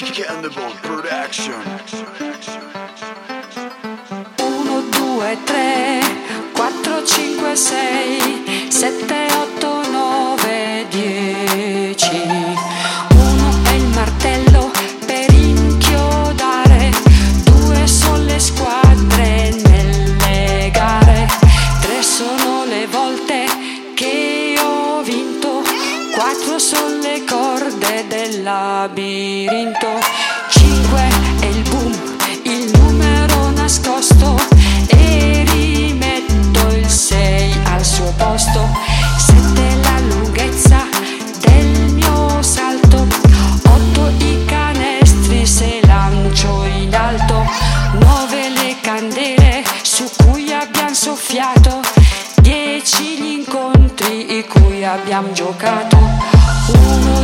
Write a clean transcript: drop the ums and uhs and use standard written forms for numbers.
Cannibal Production. 1, 2, 3, 4, 5, 6, 7, 8, 9, 10. Uno è il martello per inchiodare, 2 sono le squadre nelle gare, 3 sono le volte che ho vinto, 4 sono le corde del labirinto, 5 è il boom, il numero nascosto, e rimetto il 6 al suo posto, 7 è la lunghezza del mio salto, 8 i canestri se lancio in alto, 9 le candele su cui abbiamo soffiato, 10 gli incontri in cui abbiamo giocato. 1,